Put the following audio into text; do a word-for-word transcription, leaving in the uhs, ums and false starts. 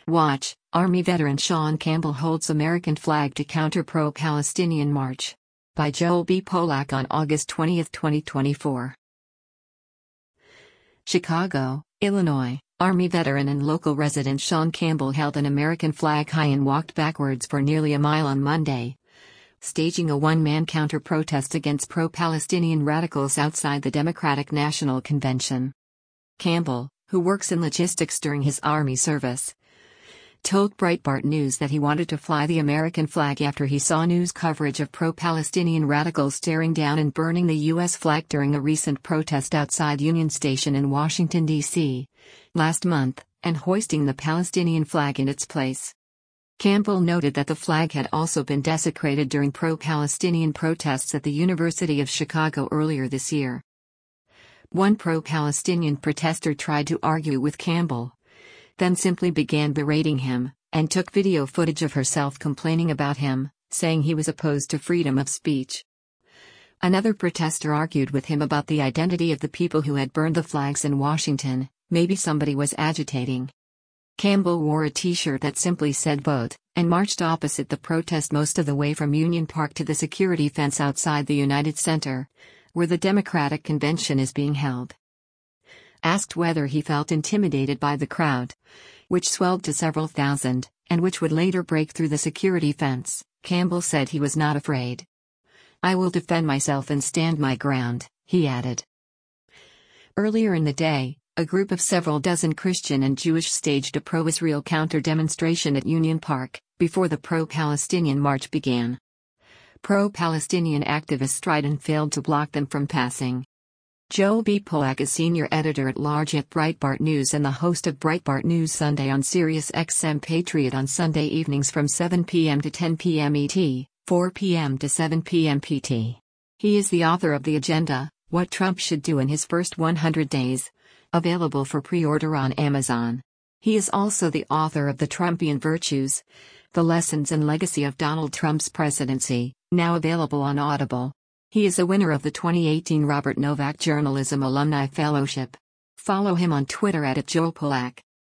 Watch, Army veteran Sean Campbell holds American flag to counter pro-Palestinian march. By Joel B. Polak on August twentieth, twenty twenty-four. Chicago, Illinois, Army veteran and local resident Sean Campbell held an American flag high and walked backwards for nearly a mile on Monday, staging a one-man counter-protest against pro-Palestinian radicals outside the Democratic National Convention. Campbell, who works in logistics during his Army service, told Breitbart News that he wanted to fly the American flag after he saw news coverage of pro-Palestinian radicals staring down and burning the U S flag during a recent protest outside Union Station in Washington, D C last month, and hoisting the Palestinian flag in its place. Campbell noted that the flag had also been desecrated during pro-Palestinian protests at the University of Chicago earlier this year. One pro-Palestinian protester tried to argue with Campbell, then simply began berating him, and took video footage of herself complaining about him, saying he was opposed to freedom of speech. Another protester argued with him about the identity of the people who had burned the flags in Washington. Maybe somebody was agitating. Campbell wore a t-shirt that simply said vote, and marched opposite the protest most of the way from Union Park to the security fence outside the United Center, where the Democratic Convention is being held. Asked whether he felt intimidated by the crowd, which swelled to several thousand, and which would later break through the security fence, Campbell said he was not afraid. "I will defend myself and stand my ground," he added. Earlier in the day, a group of several dozen Christian and Jewish staged a pro-Israel counter-demonstration at Union Park, before the pro-Palestinian march began. Pro-Palestinian activists tried and failed to block them from passing. Joel B. Polak is senior editor-at-large at Breitbart News and the host of Breitbart News Sunday on Sirius X M Patriot on Sunday evenings from seven p m to ten p m E T, four p m to seven p m P T. He is the author of The Agenda, What Trump Should Do in His First one hundred days, available for pre-order on Amazon. He is also the author of The Trumpian Virtues, The Lessons and Legacy of Donald Trump's Presidency, now available on Audible. He is a winner of the twenty eighteen Robert Novak Journalism Alumni Fellowship. Follow him on Twitter at Joel Polak.